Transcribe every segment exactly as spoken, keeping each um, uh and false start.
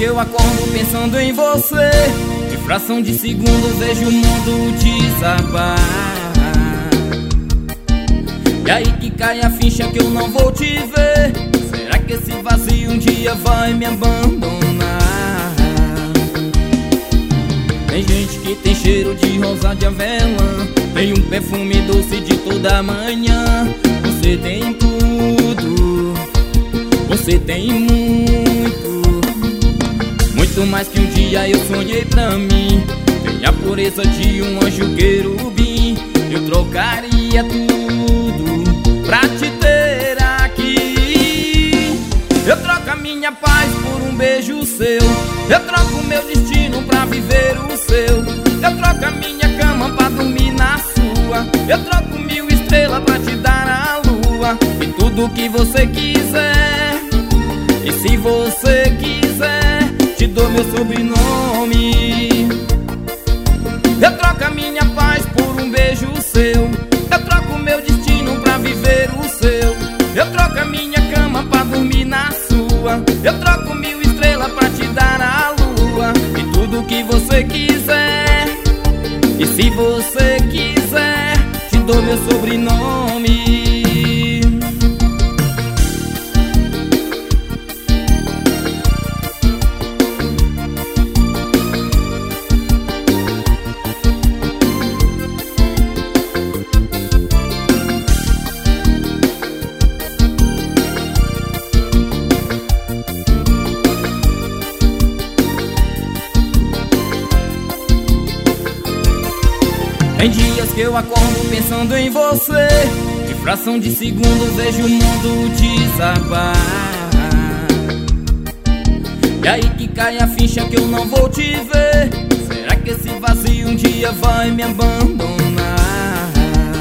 eu acordo pensando em você, de fração de segundo vejo o mundo desabar. E aí que cai a ficha que eu não vou te ver. Será que esse vazio um dia vai me abandonar? Tem gente que tem cheiro de rosa de avelã, tem um perfume doce de toda manhã. Você tem tudo, você tem muito, muito mais que um dia eu sonhei pra mim. Tem a pureza de um anjo querubim. Eu trocaria tudo pra te ter aqui. Eu troco a minha paz por um beijo seu. Eu troco o meu destino pra viver o seu. Eu troco a minha cama pra dormir na sua. Eu troco mil estrelas pra te dar a lua. E tudo que você quiser. E se você quiser, te dou meu sobrenome. Eu troco a minha paz por um beijo seu. Eu troco o meu destino pra viver o seu. Eu troco a minha cama pra dormir na sua. Eu troco mil estrelas pra te dar a lua. E tudo que você quiser. E se você quiser, te dou meu sobrenome. Tem dias que eu acordo pensando em você, de fração de segundo vejo o mundo desabar. E aí que cai a ficha que eu não vou te ver. Será que esse vazio um dia vai me abandonar?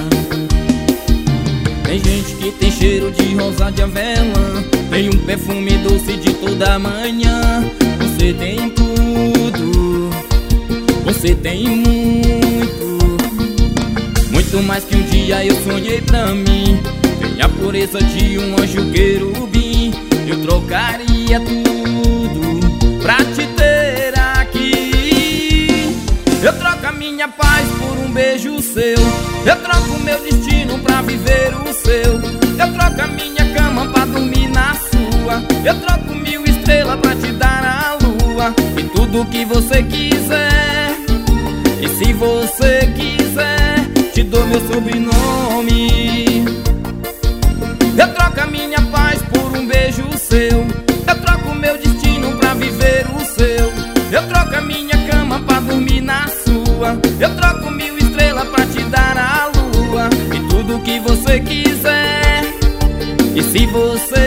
Tem gente que tem cheiro de rosa de avelã, tem um perfume doce de toda manhã. Você tem tudo, você tem muito, muito mais que um dia eu sonhei pra mim. Tem a pureza de um anjo querubim. Eu trocaria tudo pra te ter aqui. Eu troco a minha paz por um beijo seu. Eu troco o meu destino pra viver o seu. Eu troco a minha cama pra dormir na sua. Eu troco mil estrelas pra te dar a lua. E tudo que você quiser. E se você quiser, te dou meu sobrenome. Eu troco a minha paz por um beijo seu. Eu troco o meu destino pra viver o seu. Eu troco a minha cama pra dormir na sua. Eu troco mil estrelas pra te dar a lua. E tudo que você quiser. E se você